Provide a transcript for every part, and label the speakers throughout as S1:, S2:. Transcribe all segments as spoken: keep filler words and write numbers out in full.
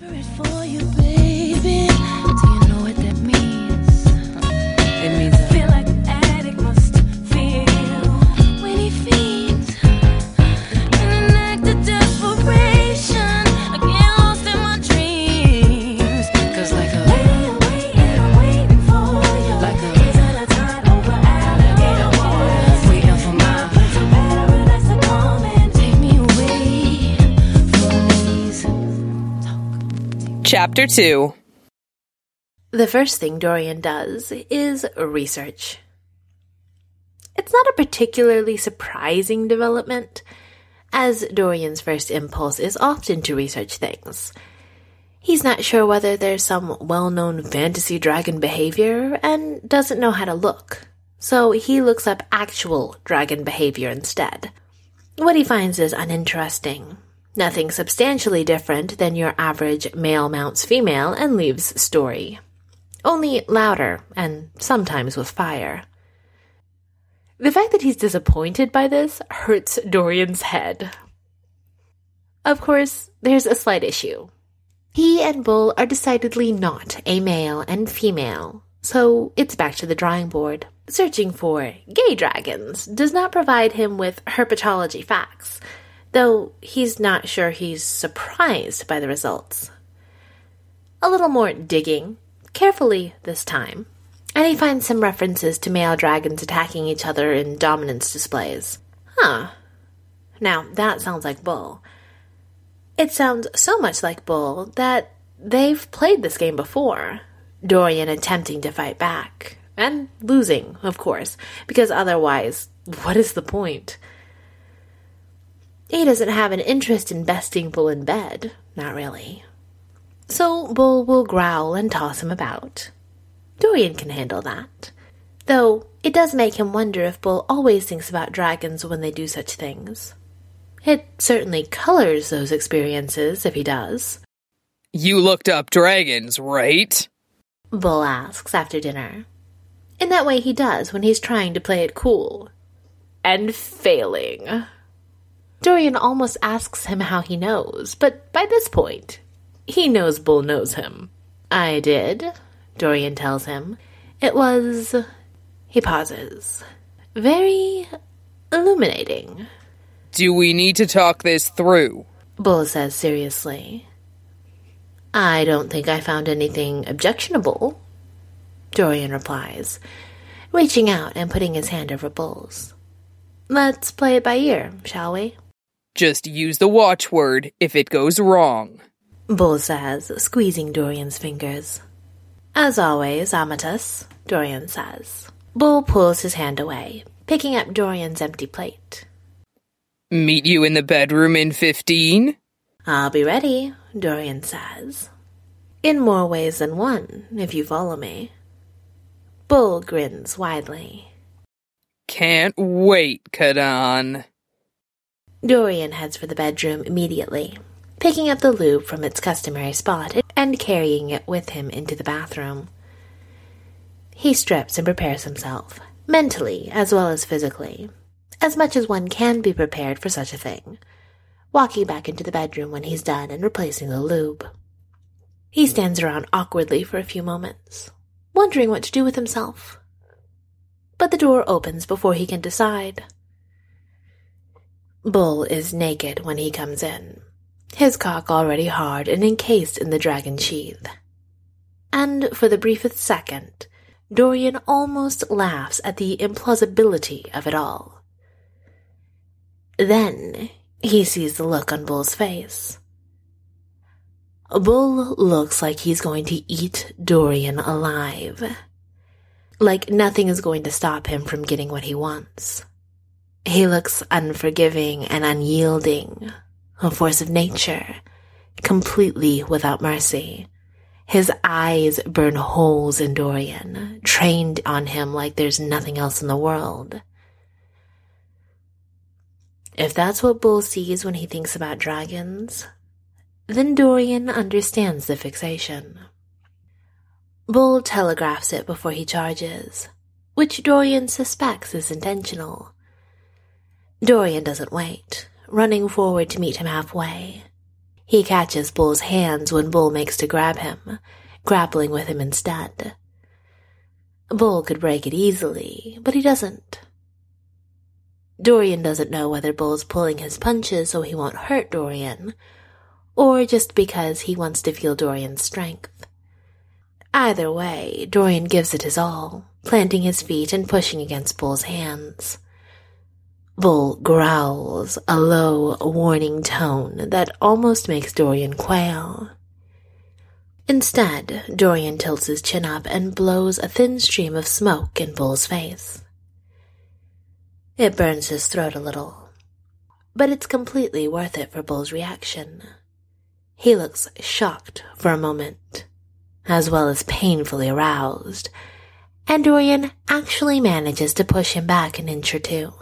S1: Spirit for you, baby. Do you know what that means? It means I feel like an addict must feel when he feeds in an act of desperation. I get lost in my dreams. Cause like a waiting, waiting, waiting for you. Like a till I turn over alligator waters. Waiting for my prince of paradise to come and take me away from these.
S2: Chapter two.
S3: The first thing Dorian does is research. It's not a particularly surprising development, as Dorian's first impulse is often to research things. He's not sure whether there's some well-known fantasy dragon behavior and doesn't know how to look, so he looks up actual dragon behavior instead. What he finds is uninteresting. Nothing substantially different than your average male mounts female and leaves story. Only louder, and sometimes with fire. The fact that he's disappointed by this hurts Dorian's head. Of course, there's a slight issue. He and Bull are decidedly not a male and female, so it's back to the drawing board. Searching for gay dragons does not provide him with herpetology facts, though he's not sure he's surprised by the results. A little more digging, carefully this time, and he finds some references to male dragons attacking each other in dominance displays. Huh. Now, that sounds like Bull. It sounds so much like Bull that they've played this game before, Dorian attempting to fight back, and losing, of course, because otherwise, what is the point? He doesn't have an interest in besting Bull in bed, not really. So Bull will growl and toss him about. Dorian can handle that. Though, it does make him wonder if Bull always thinks about dragons when they do such things. It certainly colors those experiences if he does.
S2: You looked up dragons, right?
S3: Bull asks after dinner. In that way he does when he's trying to play it cool. And failing. Dorian almost asks him how he knows, but by this point, he knows Bull knows him. I did, Dorian tells him. It was... He pauses. Very illuminating.
S2: Do we need to talk this through?
S3: Bull says seriously. I don't think I found anything objectionable, Dorian replies, reaching out and putting his hand over Bull's. Let's play it by ear, shall we?
S2: Just use the watchword if it goes wrong,
S3: Bull says, squeezing Dorian's fingers. As always, Amatus, Dorian says. Bull pulls his hand away, picking up Dorian's empty plate.
S2: Meet you in the bedroom in fifteen?
S3: I'll be ready, Dorian says. In more ways than one, if you follow me. Bull grins widely.
S2: Can't wait, Kadan.
S3: Dorian heads for the bedroom immediately, picking up the lube from its customary spot and carrying it with him into the bathroom. He strips and prepares himself, mentally as well as physically, as much as one can be prepared for such a thing, walking back into the bedroom when he's done and replacing the lube. He stands around awkwardly for a few moments, wondering what to do with himself. But the door opens before he can decide. Bull is naked when he comes in, his cock already hard and encased in the dragon sheath. And for the briefest second, Dorian almost laughs at the implausibility of it all. Then he sees the look on Bull's face. Bull looks like he's going to eat Dorian alive. Like nothing is going to stop him from getting what he wants. He looks unforgiving and unyielding, a force of nature, completely without mercy. His eyes burn holes in Dorian, trained on him like there's nothing else in the world. If that's what Bull sees when he thinks about dragons, then Dorian understands the fixation. Bull telegraphs it before he charges, which Dorian suspects is intentional. Dorian doesn't wait, running forward to meet him halfway. He catches Bull's hands when Bull makes to grab him, grappling with him instead. Bull could break it easily, but he doesn't. Dorian doesn't know whether Bull's pulling his punches so he won't hurt Dorian, or just because he wants to feel Dorian's strength. Either way, Dorian gives it his all, planting his feet and pushing against Bull's hands. Bull growls, a low, warning tone that almost makes Dorian quail. Instead, Dorian tilts his chin up and blows a thin stream of smoke in Bull's face. It burns his throat a little, but it's completely worth it for Bull's reaction. He looks shocked for a moment, as well as painfully aroused, and Dorian actually manages to push him back an inch or two.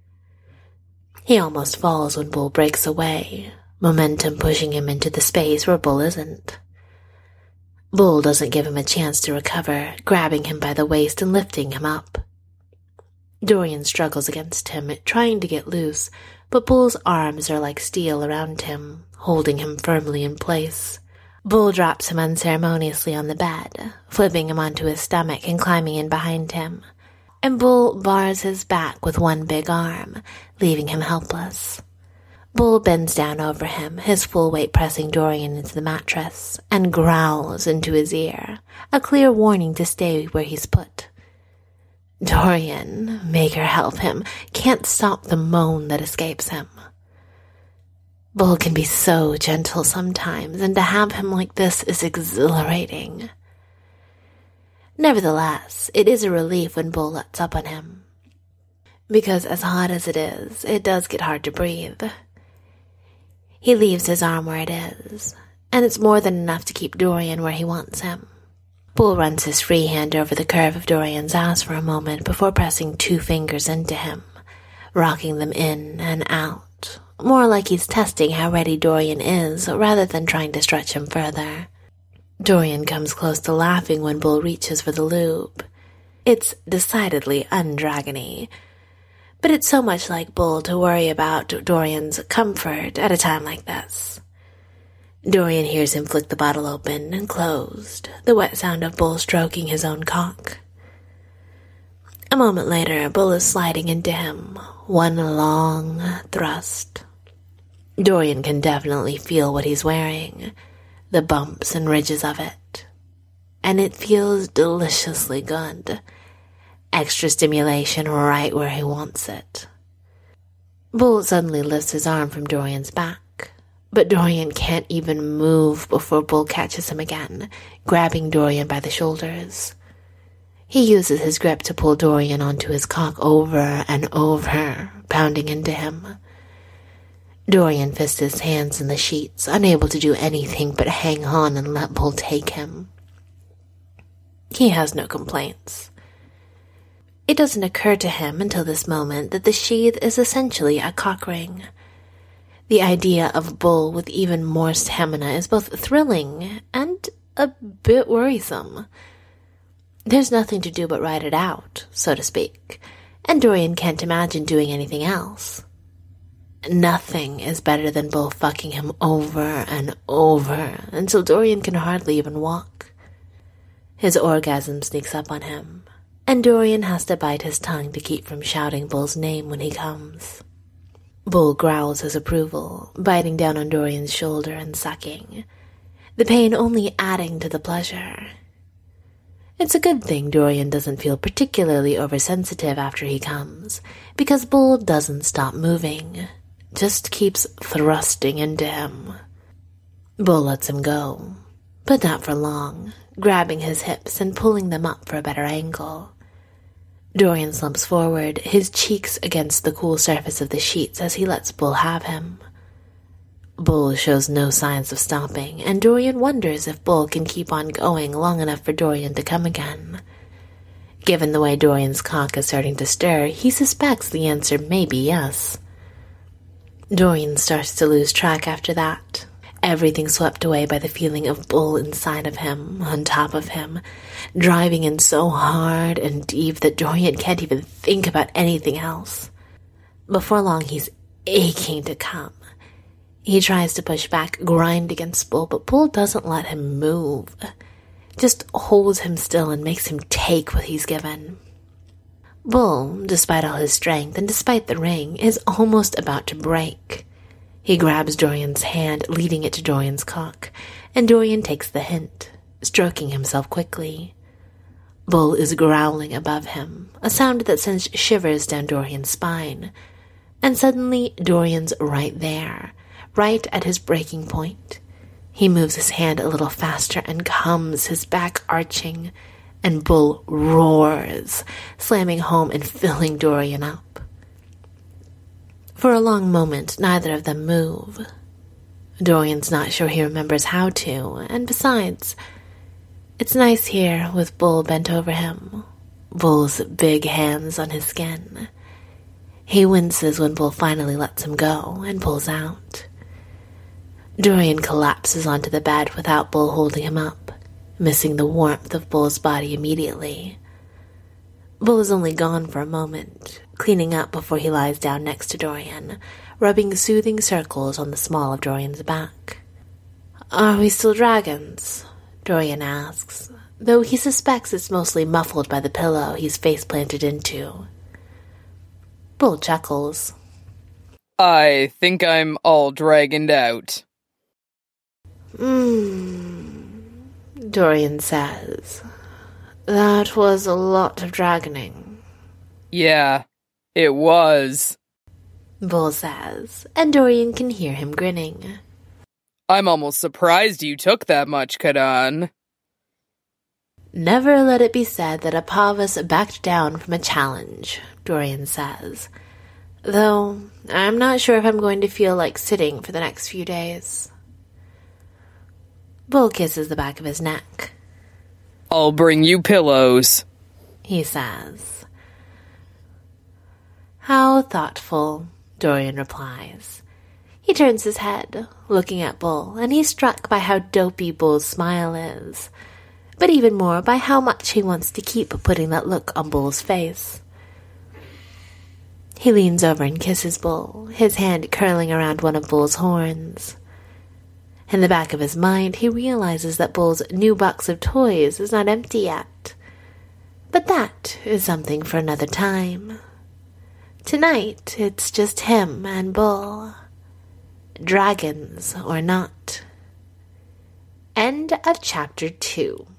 S3: He almost falls when Bull breaks away, momentum pushing him into the space where Bull isn't. Bull doesn't give him a chance to recover, grabbing him by the waist and lifting him up. Dorian struggles against him, trying to get loose, but Bull's arms are like steel around him, holding him firmly in place. Bull drops him unceremoniously on the bed, flipping him onto his stomach and climbing in behind him, and Bull bars his back with one big arm, leaving him helpless. Bull bends down over him, his full weight pressing Dorian into the mattress, and growls into his ear, a clear warning to stay where he's put. Dorian, make her help him, can't stop the moan that escapes him. Bull can be so gentle sometimes, and to have him like this is exhilarating. Nevertheless, it is a relief when Bull lets up on him, because as hot as it is, it does get hard to breathe. He leaves his arm where it is, and it's more than enough to keep Dorian where he wants him. Bull runs his free hand over the curve of Dorian's ass for a moment before pressing two fingers into him, rocking them in and out, more like he's testing how ready Dorian is rather than trying to stretch him further. Dorian comes close to laughing when Bull reaches for the lube. It's decidedly undragony, but it's so much like Bull to worry about Dorian's comfort at a time like this. Dorian hears him flick the bottle open and closed, the wet sound of Bull stroking his own cock. A moment later, Bull is sliding into him, one long thrust. Dorian can definitely feel what he's wearing, the bumps and ridges of it, and it feels deliciously good. Extra stimulation right where he wants it. Bull suddenly lifts his arm from Dorian's back, but Dorian can't even move before Bull catches him again, grabbing Dorian by the shoulders. He uses his grip to pull Dorian onto his cock over and over, pounding into him. Dorian fists his hands in the sheets, unable to do anything but hang on and let Bull take him. He has no complaints. It doesn't occur to him until this moment that the sheath is essentially a cock ring. The idea of Bull with even more stamina is both thrilling and a bit worrisome. There's nothing to do but ride it out, so to speak, and Dorian can't imagine doing anything else. Nothing is better than Bull fucking him over and over until Dorian can hardly even walk. His orgasm sneaks up on him, and Dorian has to bite his tongue to keep from shouting Bull's name when he comes. Bull growls his approval, biting down on Dorian's shoulder and sucking, the pain only adding to the pleasure. It's a good thing Dorian doesn't feel particularly oversensitive after he comes, because Bull doesn't stop moving, just keeps thrusting into him. Bull lets him go, but not for long, grabbing his hips and pulling them up for a better angle. Dorian slumps forward, his cheeks against the cool surface of the sheets as he lets Bull have him. Bull shows no signs of stopping, and Dorian wonders if Bull can keep on going long enough for Dorian to come again. Given the way Dorian's cock is starting to stir, he suspects the answer may be yes. Dorian starts to lose track after that, everything swept away by the feeling of Bull inside of him, on top of him, driving in so hard and deep that Dorian can't even think about anything else. Before long, he's aching to come. He tries to push back, grind against Bull, but Bull doesn't let him move. Just holds him still and makes him take what he's given. Bull, despite all his strength and despite the ring, is almost about to break. He grabs Dorian's hand, leading it to Dorian's cock, and Dorian takes the hint, stroking himself quickly. Bull is growling above him, a sound that sends shivers down Dorian's spine. And suddenly, Dorian's right there, right at his breaking point. He moves his hand a little faster and comes, his back arching, and Bull roars, slamming home and filling Dorian up. For a long moment, neither of them move. Dorian's not sure he remembers how to, and besides, it's nice here with Bull bent over him, Bull's big hands on his skin. He winces when Bull finally lets him go and pulls out. Dorian collapses onto the bed without Bull holding him up, missing the warmth of Bull's body immediately. Bull is only gone for a moment, cleaning up before he lies down next to Dorian, rubbing soothing circles on the small of Dorian's back. "Are we still dragons?" Dorian asks, though he suspects it's mostly muffled by the pillow he's face planted into. Bull chuckles.
S2: I think I'm all dragoned out.
S3: Mmm, Dorian says. That was a lot of dragoning.
S2: Yeah, it was.
S3: Bull says, and Dorian can hear him grinning.
S2: I'm almost surprised you took that much, Kadan.
S3: Never let it be said that Apavus backed down from a challenge, Dorian says. Though, I'm not sure if I'm going to feel like sitting for the next few days. Bull kisses the back of his neck.
S2: I'll bring you pillows,
S3: he says. How thoughtful, Dorian replies. He turns his head, looking at Bull, and he's struck by how dopey Bull's smile is, but even more by how much he wants to keep putting that look on Bull's face. He leans over and kisses Bull, his hand curling around one of Bull's horns. In the back of his mind, he realizes that Bull's new box of toys is not empty yet. But that is something for another time. Tonight, it's just him and Bull. Dragons or not. End of chapter two.